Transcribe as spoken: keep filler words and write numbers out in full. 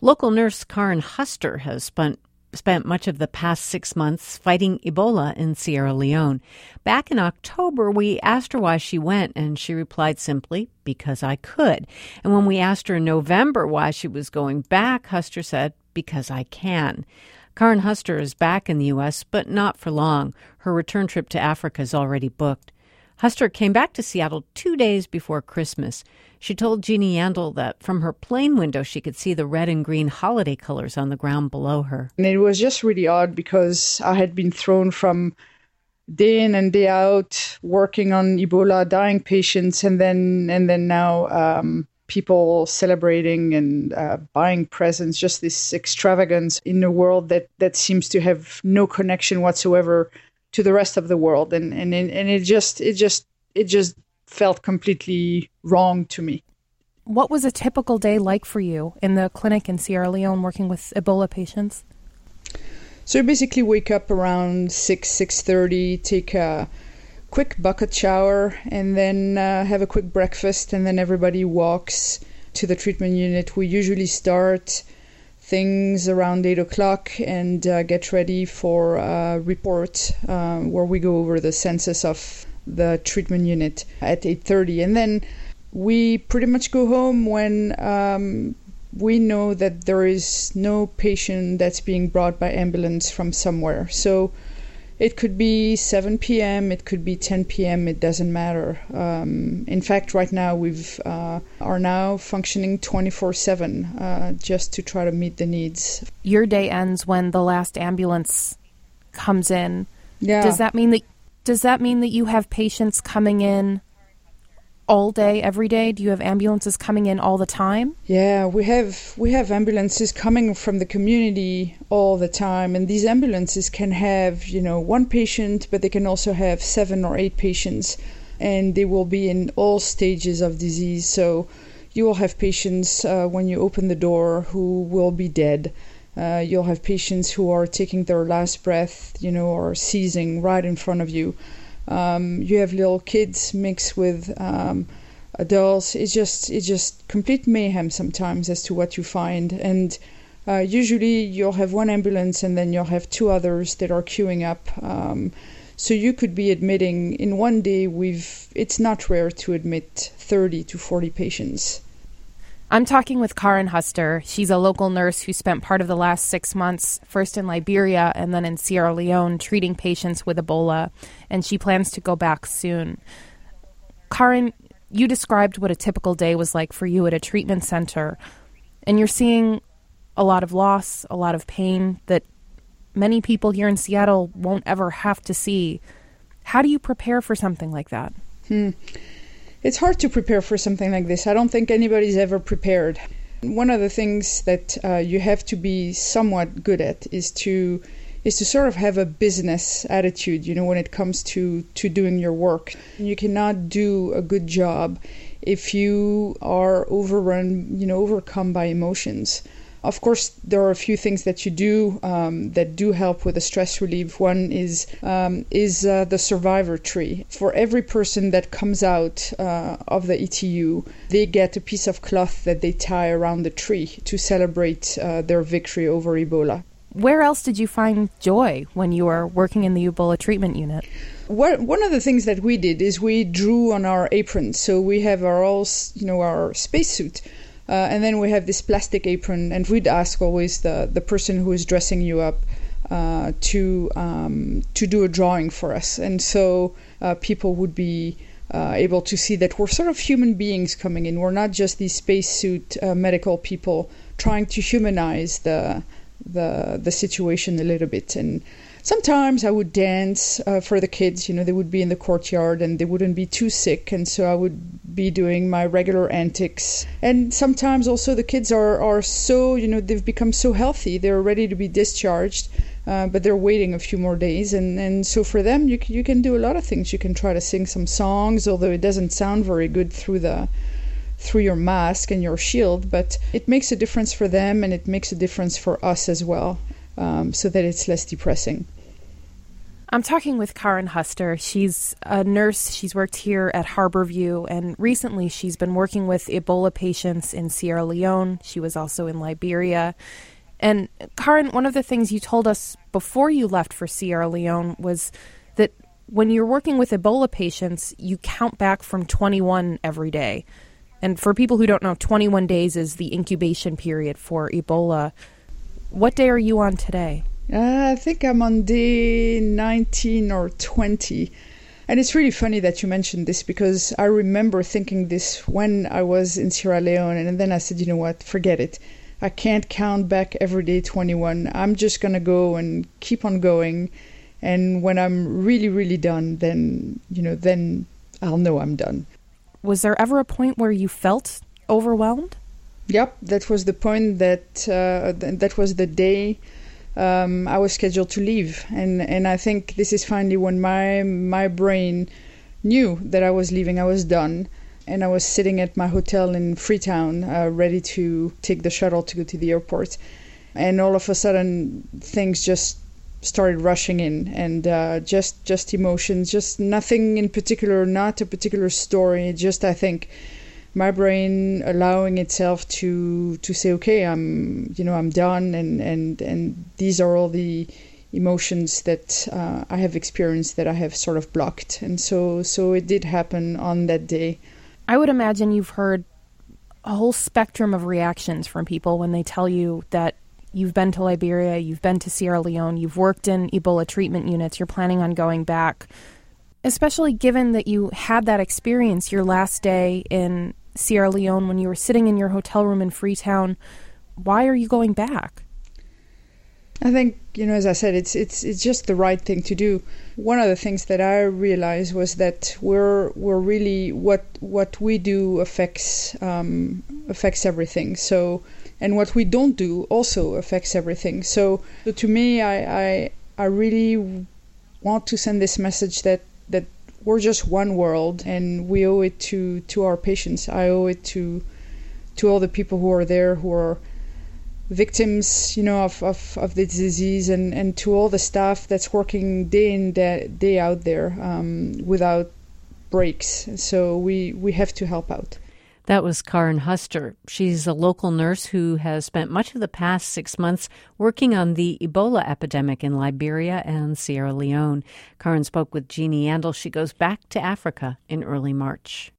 Local nurse Karen Huster has spent spent much of the past six months fighting Ebola in Sierra Leone. Back in October, we asked her why she went, and she replied simply, because I could. And when we asked her in November why she was going back, Huster said, because I can. Karen Huster is back in the U S, but not for long. Her return trip to Africa is already booked. Huster came back to Seattle two days before Christmas. She told Jeannie Yandel that from her plane window she could see the red and green holiday colors on the ground below her. And it was just really odd because I had been thrown from day in and day out working on Ebola, dying patients, and then and then now um, people celebrating and uh, buying presents, just this extravagance in a world that, that seems to have no connection whatsoever to the rest of the world, and and and it just it just it just felt completely wrong to me. What was a typical day like for you in the clinic in Sierra Leone working with Ebola patients? So you basically wake up around six six thirty, take a quick bucket shower, and then uh, have a quick breakfast, and then everybody walks to the treatment unit. We usually start things around eight o'clock and uh, get ready for a report uh, where we go over the census of the treatment unit at eight thirty. And then we pretty much go home when um, we know that there is no patient that's being brought by ambulance from somewhere. So it could be seven p.m., it could be ten p.m., it doesn't matter. Um, in fact, right now we've uh, are now functioning twenty-four seven uh, just to try to meet the needs. Your day ends when the last ambulance comes in. Yeah. Does that mean that does that mean that you have patients coming in all day, every day? Do you have ambulances coming in all the time? Yeah, we have we have ambulances coming from the community all the time, and these ambulances can have, you know, one patient, but they can also have seven or eight patients, and they will be in all stages of disease. So you will have patients uh, when you open the door who will be dead. Uh, you'll have patients who are taking their last breath, you know, or seizing right in front of you. Um, you have little kids mixed with um, adults. It's just it's just complete mayhem sometimes as to what you find. And uh, usually you'll have one ambulance and then you'll have two others that are queuing up. Um, so you could be admitting in one day. We've it's not rare to admit thirty to forty patients. I'm talking with Karen Huster. She's a local nurse who spent part of the last six months, first in Liberia and then in Sierra Leone, treating patients with Ebola, and she plans to go back soon. Karen, you described what a typical day was like for you at a treatment center, and you're seeing a lot of loss, a lot of pain that many people here in Seattle won't ever have to see. How do you prepare for something like that? Hmm. It's hard to prepare for something like this. I don't think anybody's ever prepared. One of the things that uh, you have to be somewhat good at is to is to sort of have a business attitude, you know, when it comes to, to doing your work. You cannot do a good job if you are overrun, you know, overcome by emotions. Of course, there are a few things that you do um, that do help with the stress relief. One is um, is uh, the survivor tree. For every person that comes out uh, of the E T U, they get a piece of cloth that they tie around the tree to celebrate uh, their victory over Ebola. Where else did you find joy when you were working in the Ebola treatment unit? What, one of the things that we did is we drew on our aprons. So we have our all, you know, our spacesuit. Uh, and then we have this plastic apron, and we'd ask always the, the person who is dressing you up uh, to um, to do a drawing for us. And so uh, people would be uh, able to see that we're sort of human beings coming in. We're not just these spacesuit uh, medical people trying to humanize the the the situation a little bit. And sometimes I would dance uh, for the kids. You know, they would be in the courtyard and they wouldn't be too sick, and so I would be doing my regular antics. And sometimes also the kids are, are so, you know, they've become so healthy, they're ready to be discharged, uh, but they're waiting a few more days. And, and so for them, you, you can do a lot of things. You can try to sing some songs, although it doesn't sound very good through the through your mask and your shield, but it makes a difference for them and it makes a difference for us as well, um, so that it's less depressing. I'm talking with Karen Huster. She's a nurse. She's worked here at Harborview, and recently she's been working with Ebola patients in Sierra Leone. She was also in Liberia. And Karen, one of the things you told us before you left for Sierra Leone was that when you're working with Ebola patients, you count back from twenty-one every day. And for people who don't know, twenty-one days is the incubation period for Ebola. What day are you on today? Uh, I think I'm on day nineteen or twenty. And it's really funny that you mentioned this, because I remember thinking this when I was in Sierra Leone, and then I said, you know what, forget it. I can't count back every day twenty-one. I'm just going to go and keep on going. And when I'm really, really done, then, you know, then I'll know I'm done. Was there ever a point where you felt overwhelmed? Yep, that was the point that, uh, th- that was the day Um, I was scheduled to leave, and, and I think this is finally when my my brain knew that I was leaving. I was done, and I was sitting at my hotel in Freetown, uh, ready to take the shuttle to go to the airport. And all of a sudden, things just started rushing in, and uh, just just emotions, just nothing in particular, not a particular story. Just I think my brain allowing itself to to say, okay, I'm you know I'm done, and and and these are all the emotions that uh, I have experienced that I have sort of blocked. And so so it did happen on that day. I would imagine you've heard a whole spectrum of reactions from people when they tell you that you've been to Liberia, you've been to Sierra Leone, you've worked in Ebola treatment units, you're planning on going back. Especially given that you had that experience your last day in Sierra Leone when you were sitting in your hotel room in Freetown, why are you going back? I think, you know, as I said, it's it's it's just the right thing to do. One of the things that I realized was that we're we're really what what we do affects um, affects everything. So, and what we don't do also affects everything. So, so to me, I, I I really want to send this message that that we're just one world, and we owe it to, to our patients. I owe it to to all the people who are there, who are victims, you know, of, of, of this disease, and, and to all the staff that's working day in, day, day out there um, without breaks. So we, we have to help out. That was Karen Huster. She's a local nurse who has spent much of the past six months working on the Ebola epidemic in Liberia and Sierra Leone. Karen spoke with Jeannie Andel. She goes back to Africa in early March.